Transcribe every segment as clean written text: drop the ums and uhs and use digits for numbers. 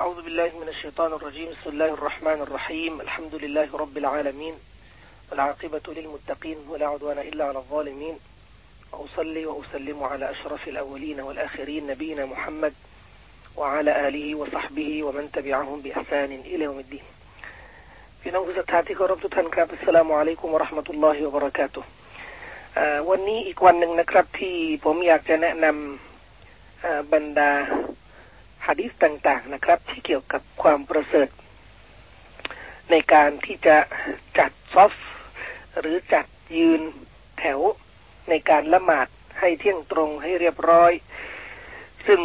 أعوذ بالله من الشيطان الرجيم بسم الله الرحمن الرحيم الحمد لله رب العالمين والعاقبة للمتقين ولا عدوان إلا على الظالمين وأصلي وأسلم على أشرف الأولين والآخرين نبينا محمد وعلى آله وصحبه ومن تبعهم بإحسان إلى يوم الدين في نوفذ التعتيق ربط تنكرب السلام عليكم ورحمة الله وبركاته วันนี้อีกวันหนึ่งนะครับที่ผมอยากจะแนะนำบรรดาหะดีษต่างๆนะครับที่เกี่ยวกับความประเสริฐในการที่จะจัดซอฟหรือจัดยืนแถวในการละหมาดให้เที่ยงตรงให้เรียบร้อยซึ่ง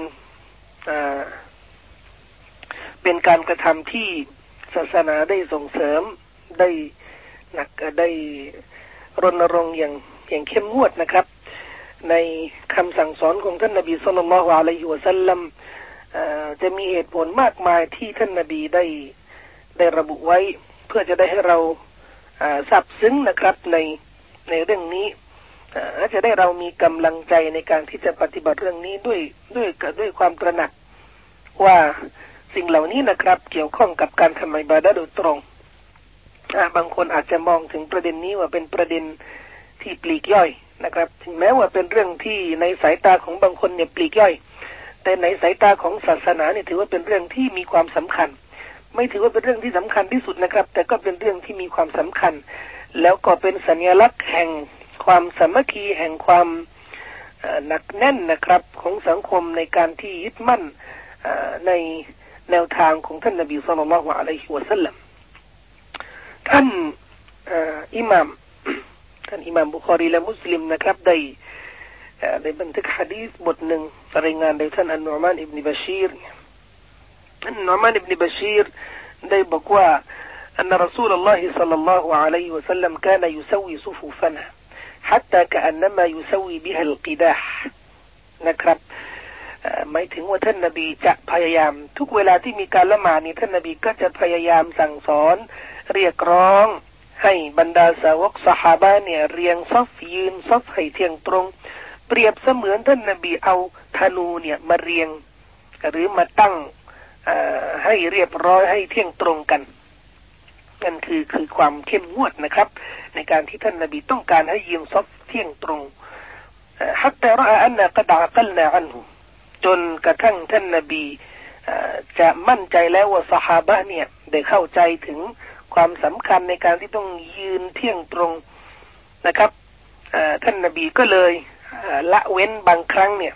เป็นการกระทำที่ศาสนาได้ส่งเสริมได้รณรงค์อย่างเข้มงวดนะครับในคำสั่งสอนของท่านนบีศ็อลลัลลอฮุอะลัยฮิวะซัลลัมจะมีเหตุผลมากมายที่ท่านนบีได้ระบุไว้เพื่อจะได้ให้เราซาบซึ้งนะครับในเรื่องนี้จะได้เรามีกำลังใจในการที่จะปฏิบัติเรื่องนี้ด้วยความตระหนักว่าสิ่งเหล่านี้นะครับเกี่ยวข้องกับการทำอิบาดะห์โดยตรงบางคนอาจจะมองถึงประเด็นนี้ว่าเป็นประเด็นที่ปลีกย่อยนะครับถึงแม้ว่าเป็นเรื่องที่ในสายตาของบางคนเนี่ยปลีกย่อยแต่ในสายตาของศาสนาเนี่ยถือว่าเป็นเรื่องที่มีความสำคัญไม่ถือว่าเป็นเรื่องที่สำคัญที่สุดนะครับแต่ก็เป็นเรื่องที่มีความสำคัญแล้วก็เป็นสัญลักษณ์แห่งความสามัคคีแห่งความหนักแน่นนะครับของสังคมในการที่ยึดมั่นในแนวทางของท่านนบีศ็อลลัลลอฮุอะลัยฮิวะซัลลัมท่านอิหม่ามบุคอรีและมุสลิมนะครับได้บันทึกหะดีษบทหนึ่งรายงานโดยท่านอันนุอ์มานอิบนุบะชีรได้บอกว่าอันรอซูลุลลอฮิศ็อลลัลลอฮุอะลัยฮิวะซัลลัมกานะยุซวีซุฟูฟนะحتى كأنما يسوي بها القداح นะครับหมายถึงว่าท่านนบีจะพยายามทุกเวลาที่มีการละหมาดนี่ท่านนบีก็จะพยายามสั่งสอนเรียกร้องให้บรรดาสาวกซอฮาบะห์เนี่ยเรียงซอฟยืนซอฟให้เที่ยงตรงเปรียบเสมือนท่านนบีเอาธนูเนี่ยมาเรียงหรือมาตั้งให้เรียบร้อยให้เที่ยงตรงกันนั่นคือความเข้มงวดนะครับในการที่ท่านนบีต้องการให้ยืนซอฟเที่ยงตรงحتى رأى أن قد عقلنا عنه จนกระทั่งท่านนบีจะมั่นใจแล้วว่าซอฮาบะห์เนี่ยได้เข้าใจถึงความสำคัญในการที่ต้องยืนเที่ยงตรงนะครับท่านนบีก็เลยละเว้นบางครั้งเนี่ย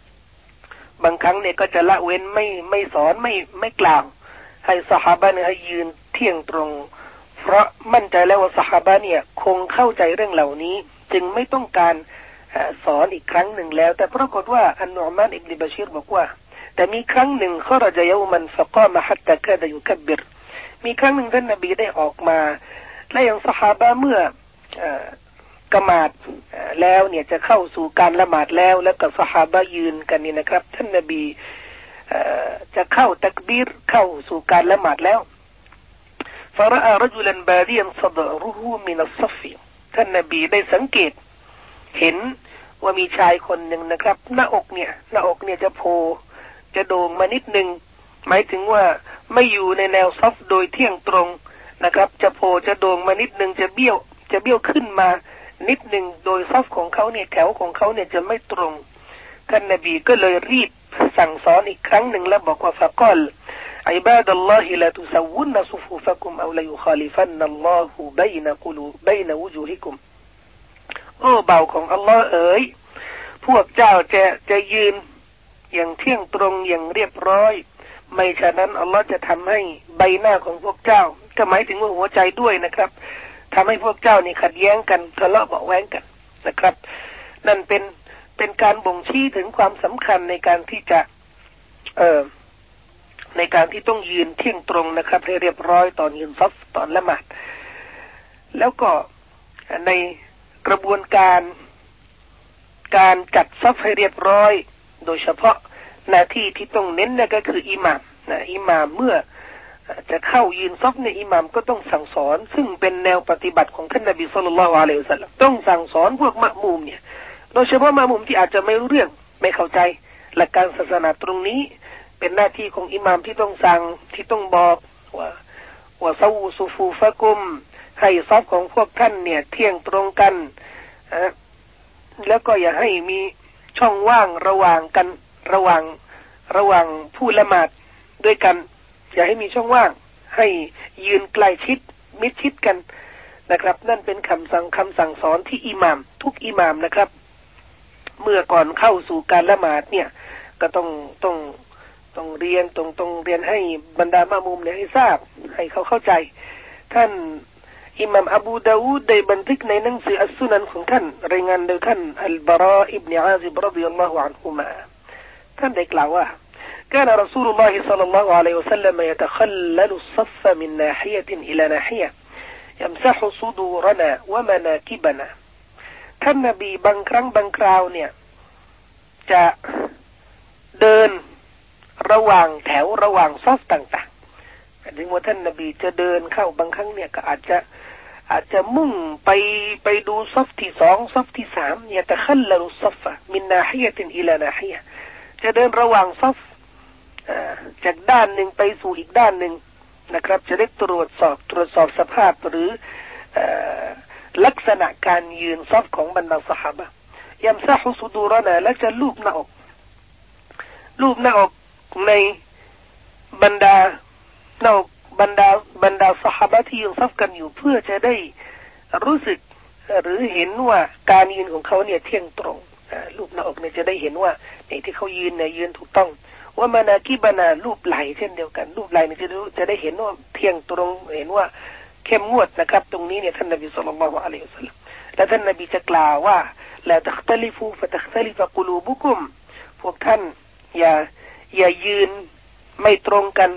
ก็จะละเว้นไม่สอนไม่กล่าวให้ซอฮาบะห์เนี่ยให้ยืนเที่ยงตรงเพราะมั่นใจแล้วว่าซอฮาบะห์เนี่ยคงเข้าใจเรื่องเหล่านี้จึงไม่ต้องการสอนอีกครั้งหนึ่งแล้วแต่ปรากฏว่าอันนุอ์มานอิบนุบะชีรบอกว่าแต่มีครั้งหนึ่งขรจยอมันฟะกามะฮัตตะกาดะยุคับบิรมีครั้งหนึ่งท่านนบีได้ออกมาและยังซอฮาบะห์เมื่อกะมาดแล้วเนี่ยจะเข้าสู่การละหมาดแล้วก็ซอฮาบะห์ยืนกันนี่นะครับท่านนบีจะเข้าตักบีรเข้าสู่การละหมาดแล้วفرأى رجلا باديا صدره من الصف ท่านนบีได้สังเกตเห็นว่ามีชายคนหนึ่งนะครับหน้าอกเนี่ยจะโผล่จะโด่งมานิดนึงหมายถึงว่าไม่อยู่ในแนวซัฟโดยเที่ยงตรงนะครับจะโผล่จะโด่งมานิดนึงจะเบี้ยวขึ้นมานิดนึงโดยซัฟของเขาเนี่ยแถวของเขาเนี่ยจะไม่ตรงท่านนบีก็เลยรีบสั่งสอนอีกครั้งหนึ่งแล้วบอกว่าฟะกอลعباد الله لا تسوون صفوفكم أو ليخالفن الله بين وجوهكم โอ้บ่าวของอัลลอฮ์เอ๋ยพวกเจ้าจะยืนอย่างเที่ยงตรงอย่างเรียบร้อยไม่ฉะนั้นอัลลอฮ์จะทำให้ใบหน้าของพวกเจ้าก็หมายถึงว่าหัวใจด้วยนะครับทำให้พวกเจ้านี่ขัดแย้งกันทะเลาะเบาะแว้งกันนะครับนั่นเป็นการบ่งชี้ถึงความสำคัญในการที่จะในการที่ต้องยืนเที่ยงตรงนะครับให้เรียบร้อยตอนยืนซัฟตอนละหมาดแล้วก็ในกระบวนการจัดซัฟให้เรียบร้อยโดยเฉพาะหน้าที่ที่ต้องเน้นนั่นก็คืออิหม่ามเมื่อจะเข้ายืนซัฟในอิหม่ามก็ต้องสั่งสอนซึ่งเป็นแนวปฏิบัติของท่านนบีศ็อลลัลลอฮุอะลัยฮิวะซัลลัมต้องสั่งสอนพวกมะมูมเนี่ยโดยเฉพาะมะมูมที่อาจจะไม่รู้เรื่องไม่เข้าใจหลักการศาสนาตรงนี้เป็นหน้าที่ของอิหม่ามที่ต้องสั่งที่ต้องบอกว่าซาวูซุฟูฟะกุมให้ซอฟของพวกท่านเนี่ยเที่ยงตรงกันแล้วก็อย่าให้มีช่องว่างระหว่างกันระหว่างผู้ละหมาดด้วยกันอย่าให้มีช่องว่างให้ยืนใกล้ชิดมิดชิดกันนะครับนั่นเป็นคำสั่งสอนที่อิหม่ามทุกอิหม่ามนะครับเมื่อก่อนเข้าสู่การละหมาดเนี่ยก็ต้องเรียนต้องเรียนให้บรรดามะมุมเนี่ยให้ทราบให้เขาเข้าใจท่านอิหม่ามอบูดาวูดได้บันทึกในหนังสืออัสซุนันของท่านรายงานโดยท่านอัลบาราอิบนุอาซิบรฎิยัลลอฮุอันฮุมาท่านได้กล่าวว่า كان رسول الله صلى الله عليه وسلم يتخلل الصف من ناحية إلى ناحية يمسح صدورنا ومناكبنا ท่านนบีบางครั้งบางคราวเนี่ยจะเดินระหว่างแถวระหว่างซอฟต่างๆถึงว่าท่านนบีจะเดินเข้าบางครั้งเนี่ยก็อาจจะมุ่งไปดูซอฟที่2ซอฟที่3เนี่ยตะคัลลุซอฟมินนาฮิยะตินอิลานาฮิยะจะเดินระหว่างซอฟจากด้านหนึ่งไปสู่อีกด้านหนึ่งนะครับจะได้ตรวจสอบสภาพหรือลักษณะการยืนซอฟของบรรดาซอฮาบะห์ยัมซะฮุซุดูรนะและจะลูบหน้าอกในบรรดาซอฮาบะห์ที่ยืนซอฟกันอยู่เพื่อจะได้รู้สึกหรือเห็นว่าการยืนของเขาเนี่ยเที่ยงตรงลูบหน้าอกเนี่ยจะได้เห็นว่าในที่เขายืนเนี่ยยืนถูกต้องว่ามานากิบานารูปไหล่เช่นเดียวกันรูปไหล่เนี่ยจะได้เห็นว่าเที่ยงตรงเห็นว่าเข้มงวดนะครับตรงนี้เนี่ยท่านนบีศ็อลลัลลอฮุอะลัยฮิวะซัลลัมและท่านนบีจะกล่าวว่าลาตัคตะลิฟูฟะตัคตะลิฟะกุลูบุกุมพวกท่านอย่ายืนไม่ตรงกัน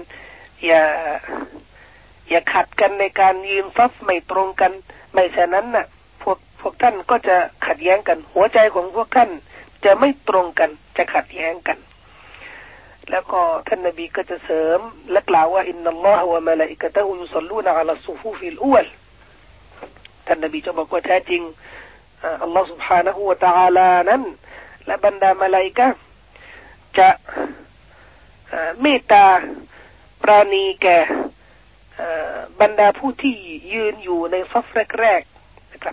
อย่าขัดกันในการยืนซัฟไม่ตรงกันไม่ฉะนั้นน่ะพวกท่านก็จะขัดแย้งกันหัวใจของพวกท่านจะไม่ตรงกันจะขัดแย้งกันแล้วก็ท่านนบีก็จะเสริมและกล่าวว่าอินนัลลอฮฺวะมะลาอิกะตุฮุยุศ็อลลูนะอะลัสซุฟูฟิลอูวัลท่านนบีจะบอกว่าแท้จริงอัลลอฮฺ سبحانه และ تعالى นั้นและบรรดามลาอิกะฮ์จะเมตตาปราณีแก่บรรดาผู้ที่ยืนอยู่ในซัฟแรกๆนะครับ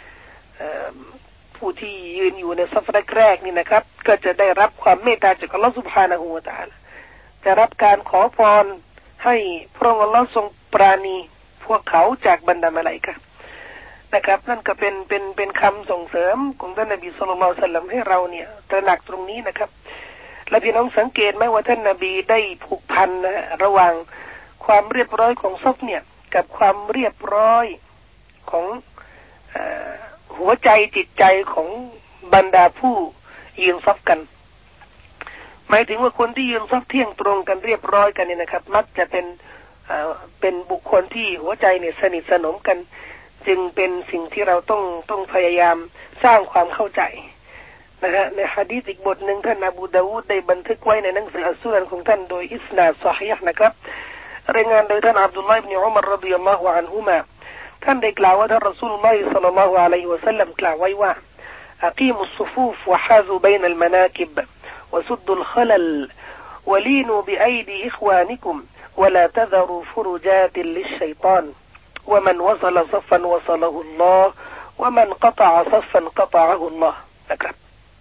ผู้ที่ยืนอยู่ในซัฟแรกๆนี่นะครับก็จะได้รับความเมตตาจากอัลลอฮฺ سبحانه และ تعالى จะรับการขอพรให้พระองค์อัลลอฮฺทรงปราณีพวกเขาจากบรรดามลาอิกะฮ์นะครับนั่นก็เป็นคำส่งเสริมของท่านนบีศ็อลลัลลอฮุอะลัยฮิวะซัลลัมให้เราเนี่ยตระหนักตรงนี้นะครับและพี่น้องสังเกตไหมว่าท่านนบีได้ผูกพันระหว่างความเรียบร้อยของซัฟเนี่ยกับความเรียบร้อยของหัวใจจิตใจของบรรดาผู้ยืนซัฟกันหมายถึงว่าคนที่ยืนซัฟเที่ยงตรงกันเรียบร้อยกันเนี่ยนะครับมักจะเป็นบุคคลที่หัวใจเนี่ยสนิทสนมกันจึงเป็นสิ่งที่เราต้องพยายามสร้างความเข้าใจนะฮะในหะดีษอีกบทหนึ่งท่านอบูดาวูดได้บันทึกไว้ในหนังสืออัสซุนันของท่านโดยอิสนาดซอฮีห์นะครับรายงานโดยท่านอับดุลลอฮ์อิบนุอุมัรรอฎิยัลลอฮุอันฮุมาท่านได้กล่าวว่าท่านรอซูลุลลอฮิศ็อลลัลลอฮุอะลัยฮิวะซัลลัมกล่าวไว้ว่าอะกีมุสซุฟูฟวะฮาซุบัยนัลมะนาคิบวะซุดดุลคอลัลวะลีนูบิอัยดีอิควานิกุมวะลาตะซะรูฟุรุญาติลิชชัยฏอนومن وصل صفا وصله الله ومن قطع صفا قطعه الله นะครับ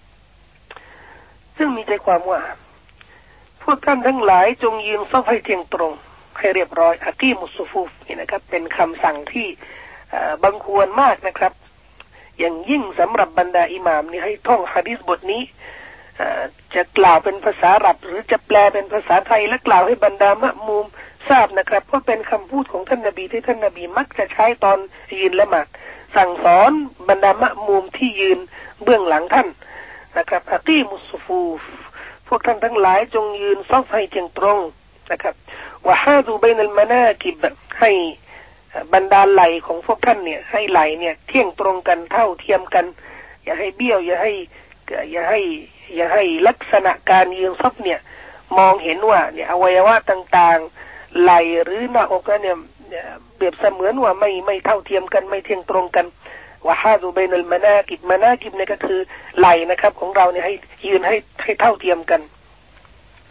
ซึ่งมีใจความว่าพวกท่านทั้งหลายจงยืนซัฟให้เที่ยงตรงให้เรียบร้อยอะกีมุสซุฟูฟนี่นะครับเป็นคำสั่งที่บังควรมากนะครับอย่างยิ่งสำหรับบรรดาอิหม่ามนี่ให้ท่องหะดีษบทนี้จะกล่าวเป็นภาษาอาหรับหรือจะแปลเป็นภาษาไทยและกล่าวให้บรรดามะมูมทราบนะครับเพราะเป็นคำพูดของท่านนบีที่ท่านนบีมักจะใช้ตอนยืนละหมาดสั่งสอนบรรดามะมูมที่ยืนเบื้องหลังท่านนะครับอะกีมุสซุฟูฟพวกท่านทั้งหลายจงยืนซัฟให้เที่ยงตรงนะครับวะฮาซุบัยนัลมะนาคิบให้บรรดาไหล่ของพวกท่านเนี่ยให้ไหล่เนี่ยเที่ยงตรงกันเท่าเทียมกันอย่าให้เบี้ยวอย่าให้ลักษณะการยืนซัฟเนี่ยมองเห็นว่าเนี่ยอวัยวะต่างๆไหล่หรือหน้าอกเนี่ยเปรียบเสมือนว่าไม่เท่าเทียมกันไม่เที่ยงตรงกันวะฮาซุบัยนัลมะนาคิบเนี่ยก็คือไหล่นะครับของเราเนี่ยให้ยืนให้เท่าเทียมกัน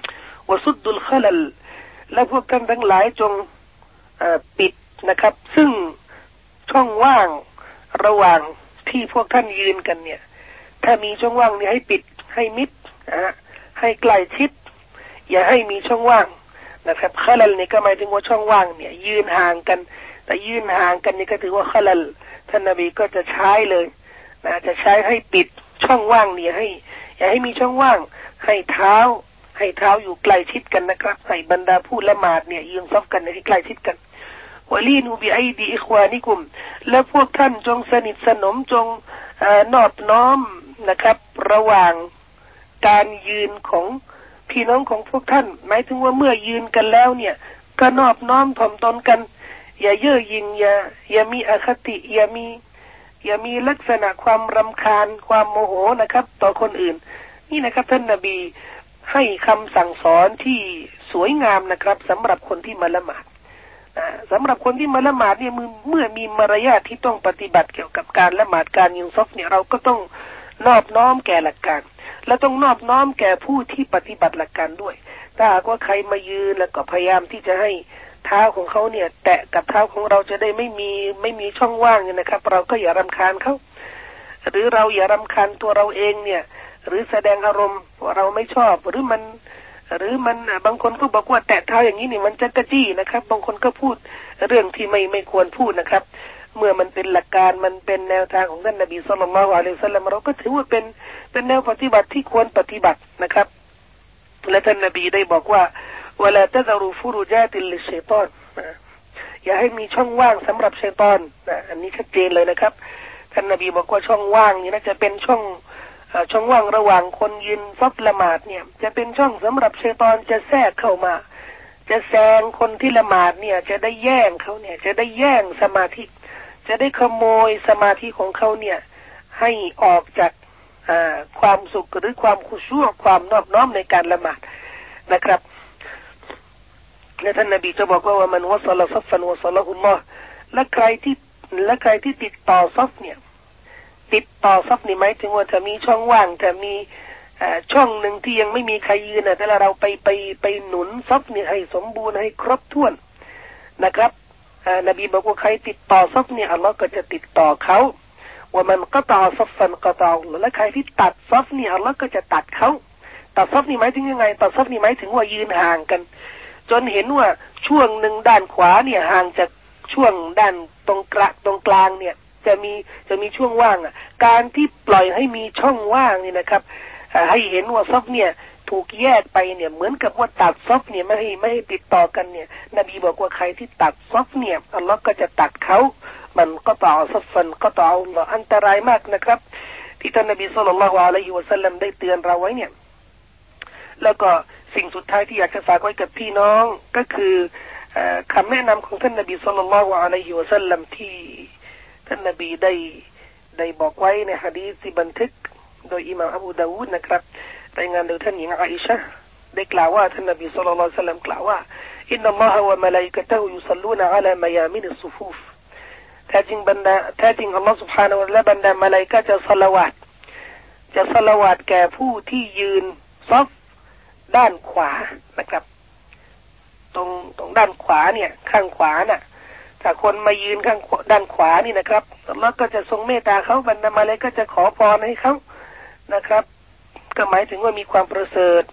วะซุดดุลขลัลและพวกท่านทั้งหลายจงปิดนะครับซึ่งช่องว่างระหว่างที่พวกท่านยืนกันเนี่ยถ้ามีช่องว่างนี่ให้ปิดให้มิดให้ใกล้ชิดอย่าให้มีช่องว่างนะครับขลัลนี่ก็หมายถึงว่าช่องว่างเนี่ยยืนห่างกันแต่ยืนห่างกันนี่ก็ถือว่าขลัลท่านนบีก็จะใช้เลยนะจะใช้ให้ปิดช่องว่างเนี่ยให้อย่าให้มีช่องว่างให้เท้าอยู่ใกล้ชิดกันนะครับให้บรรดาผู้ละหมาดเนี่ยยืนซับกันให้ใกล้ชิดกันวะลีนูบิไอดีอิควานิกุมและพวกท่านจงสนิทสนมจงนอบน้อมนะครับระหว่างการยืนของพี่น้องของพวกท่านหมายถึงว่าเมื่อยืนกันแล้วเนี่ยก็นอบน้อมถ่อมตนกันอย่าเย่อหยิ่งอย่ามีอคติอย่ามีลักษณะความรำคาญความโมโหนะครับต่อคนอื่นนี่นะครับท่านนบีให้คำสั่งสอนที่สวยงามนะครับสำหรับคนที่มาละหมาดสำหรับคนที่มาละหมาดเนี่ยเมื่อมีมารยาทที่ต้องปฏิบัติเกี่ยวกับการละหมาดการยืนซอฟเนี่ยเราก็ต้องนอบน้อมแก่หลักการและต้องนอบน้อมแก่ผู้ที่ปฏิบัติหลักการด้วยถ้าหากว่าใครมายืนแล้วก็พยายามที่จะให้เท้าของเขาเนี่ยแตะกับเท้าของเราจะได้ไม่มีช่องว่างเนี่ยนะครับเราก็อย่ารำคาญเขาหรือเราอย่ารำคาญตัวเราเองเนี่ยหรือแสดงอารมณ์ว่าเราไม่ชอบหรือมันบางคนก็บอกว่าแตะเท้าอย่างนี้นี่มันจะกระจี้นะครับบางคนก็พูดเรื่องที่ไม่ควรพูดนะครับเมื่อมันเป็นหลักการมันเป็นแนวทางของท่านนบีศ็อลลัลลอฮุอะลัยฮิวะซัลลัมเราก็ถือว่าเป็นแนวปฏิบัติที่ควรปฏิบัตินะครับและท่านนบีได้บอกว่าวะลาตะซะรูฟุรุญาติลลิชัยฏอนอย่าให้มีช่องว่างสำหรับชัยฏอนอันนี้ชัดเจนเลยนะครับท่านนบีบอกว่าช่องว่างนี่น่าจะเป็นช่องว่างระหว่างคนยืนซับละหมาดเนี่ยจะเป็นช่องสำหรับชัยฏอนจะแทรกเข้ามาจะแซงคนที่ละหมาดเนี่ยจะได้แย่งเขาเนี่ยจะได้แย่งสมาธิจะได้ขโมยสมาธิของเขาเนี่ยให้ออกจากความสุขหรือความขุชูความนอบน้อมในการละหมาดนะครับและท่านนบีจะบอกว่ามันวะซะละซัฟฟันวะซะละฮุลลอฮ์และใครที่ติดต่อซัฟเนี่ยติดต่อซัฟนี่หมายถึงว่าจะมีช่องว่างจะมีช่องหนึ่งที่ยังไม่มีใครยืนแต่เราไปหนุนซัฟนี่ให้สมบูรณ์ให้ครบถ้วนนะครับนบีบอกว่าใครติดต่อซัฟเนี่ยอัลลอฮ์ก็จะติดต่อเขาว่ามันกะตอซัฟฟันกะตอและใครที่ตัดซัฟเนี่ยอัลลอฮ์ก็จะตัดเขาตัดซัฟนี่หมายถึงยังไงตัดซัฟนี่หมายถึงว่ายืนห่างกันจนเห็นว่าช่วงหนึ่งด้านขวาเนี่ยห่างจากช่วงด้านตรงกลางเนี่ยจะมีช่วงว่างการที่ปล่อยให้มีช่องว่างนี่นะครับให้เห็นว่าซัฟเนี่ยถูกแยกไปเนี่ยเหมือนกับว่าตัดซัฟเนี่ยไม่ให้ติดต่อกันเนี่ยนบีบอกว่าใครที่ตัดซัฟเนี่ยอัลลอฮ์ก็จะตัดเขามันก็ต่อซัฟฟันก็ต่ออันตรายมากนะครับที่ท่านนบีศ็อลลัลลอฮุอะลัยฮิวะซัลลัมได้เตือนเราไว้เนี่ยแล้วก็สิ่งสุดท้ายที่อยากจะฝากไว้กับพี่น้องก็คือคำแนะนำของท่านนบีศ็อลลัลลอฮุอะลัยฮิวะซัลลัมที่ท่านนบีได้บอกไว้ในหะดีษที่บันทึกโดยอิหม่ามอบูดาวูดนะครับรายงานโดยท่านหญิงอาอิชะห์ได้กล่าวว่าท่านนบีศ็อลลัลลอฮุอะลัยฮิวะซัลลัมกล่าวว่าอินนัลลอฮะวะมะลาอิกะตุฮุยุศ็อลลูนอะลามายามินิศซุฟูฟแท้จริงอัลลอฮฺ سبحانه และบรรดามลาอิกะฮ์จะศอลาวาตแก่ผู้ที่ยืนซัฟด้านขวานะครับตรงด้านขวาเนี่ยข้างขวาน่ะถ้าคนมายืนข้างด้านขวานี่นะครับอัลลอฮ์ก็จะทรงเมตตาเขาบรรดามลาอิกะฮ์จะขอพรให้เขานะครับก็หมายถึงว่ามีความประเสริฐ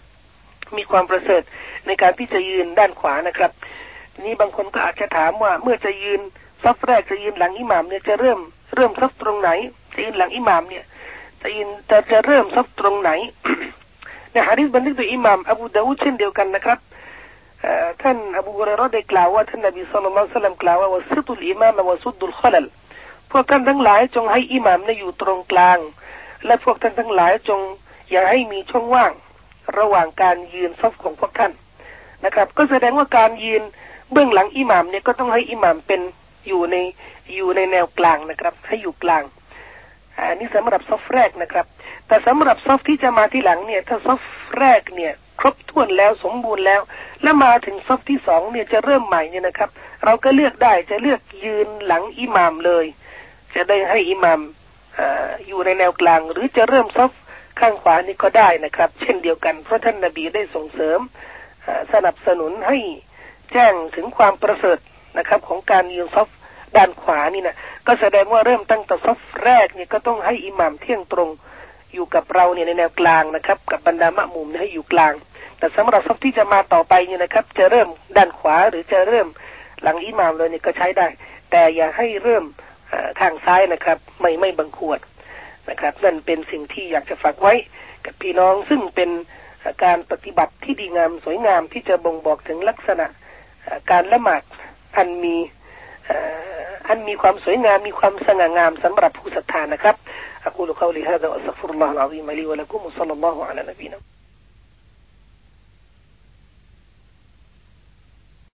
ในการที่จะยืนด้านขวานะครับนี่บางคนก็อาจจะถามว่าเมื่อจะยืนซัฟแรกจะยืนหลังอิหม่ามเนี่ยจะเริ่มซัฟตรงไหนจะยืนหลังอิหม่ามเนี่ยจะเริ่มซัฟตรงไหน ในหะดีษบันทึกโดยอิหม่ามอบูดาวูดเช่นเดียวกันนะครับท่านอบูฮุรอยเราะห์ได้กล่าวว่าท่านนบีศ็อลลัลลอฮุอะลัยฮิวะซัลลัมกล่าวว่าวะซิตุลอิมามวะซุดดุลขลัลพวกท่านทั้งหลายจงให้อิหม่ามเนี่ยอยู่ตรงกลางและพวกท่านทั้งหลายจงอย่าให้มีช่องว่างระหว่างการยืนซัฟของพวกท่านนะครับก็แสดงว่าการยืนเบื้องหลังอิหม่ามเนี่ยก็ต้องให้อิหม่ามเป็นอยู่ในแนวกลางนะครับให้อยู่กลางอันนี้สำหรับซัฟแรกนะครับแต่สำหรับซัฟที่จะมาที่หลังเนี่ยถ้าซัฟแรกเนี่ยครบถ้วนแล้วสมบูรณ์แล้วและมาถึงซัฟที่สองเนี่ยจะเริ่มใหม่เนี่ยนะครับเราก็เลือกได้จะเลือกยืนหลังอิหม่ามเลยจะได้ให้อิหม่ามอยู่ในแนวกลางหรือจะเริ่มซัฟข้างขวานี่ก็ได้นะครับเช่นเดียวกันเพราะท่านนบีได้ส่งเสริมสนับสนุนให้แจ้งถึงความประเสริฐนะครับของการยืนซัฟด้านขวานี่นะก็แสดงว่าเริ่มตั้งแต่ซัฟแรกเนี่ยก็ต้องให้อิหม่ามเที่ยงตรงอยู่กับเราเนี่ยในแนวกลางนะครับกับบรรดามะมุมให้อยู่กลางแต่สำหรับซัฟที่จะมาต่อไปเนี่ยนะครับจะเริ่มด้านขวาหรือจะเริ่มหลังอิหม่ามเลยเนี่ยก็ใช้ได้แต่อย่าให้เริ่มทางซ้ายนะครับไม่บังควรนะครับนั่นเป็นสิ่งที่อยากจะฝากไว้กับพี่น้องซึ่งเป็นการปฏิบัติที่ดีงามสวยงามที่จะบ่งบอกถึงลักษณะการละหมาดอันมีความสวยงามมีความสง่างามสำหรับผู้ศรัทธานะครับأقول قولي هذا وأستغفر الله العظيم لي ولكم وصلى الله على نبينا